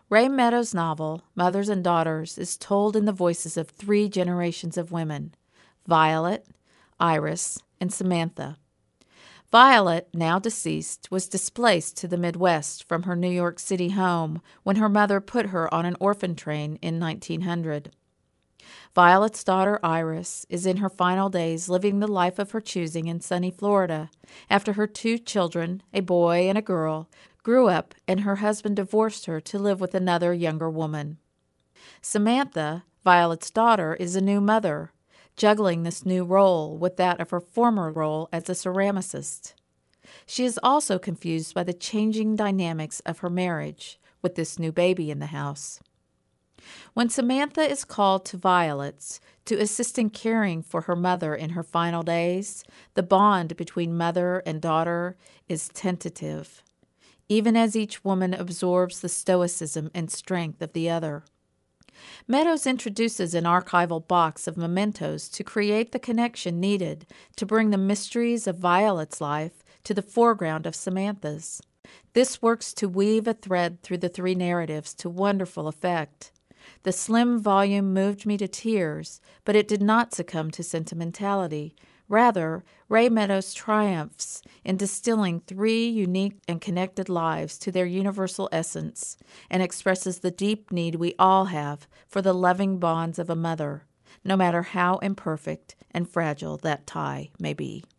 Ray Meadows' novel, Mothers and Daughters, is told in the voices of three generations of women: Violet, Iris, and Samantha. Violet, now deceased, was displaced to the Midwest from her New York City home when her mother put her on an orphan train in 1900. Violet's daughter, Iris, is in her final days living the life of her choosing in sunny Florida after her two children, a boy and a girl, grew up and her husband divorced her to live with another younger woman. Samantha, Violet's daughter, is a new mother, juggling this new role with that of her former role as a ceramicist. She is also confused by the changing dynamics of her marriage with this new baby in the house. When Samantha is called to Violet's to assist in caring for her mother in her final days, the bond between mother and daughter is tentative, even as each woman absorbs the stoicism and strength of the other. Meadows introduces an archival box of mementos to create the connection needed to bring the mysteries of Violet's life to the foreground of Samantha's. This works to weave a thread through the three narratives to wonderful effect. The slim volume moved me to tears, but it did not succumb to sentimentality. Rather, Ray Meadows triumphs in distilling three unique and connected lives to their universal essence and expresses the deep need we all have for the loving bonds of a mother, no matter how imperfect and fragile that tie may be.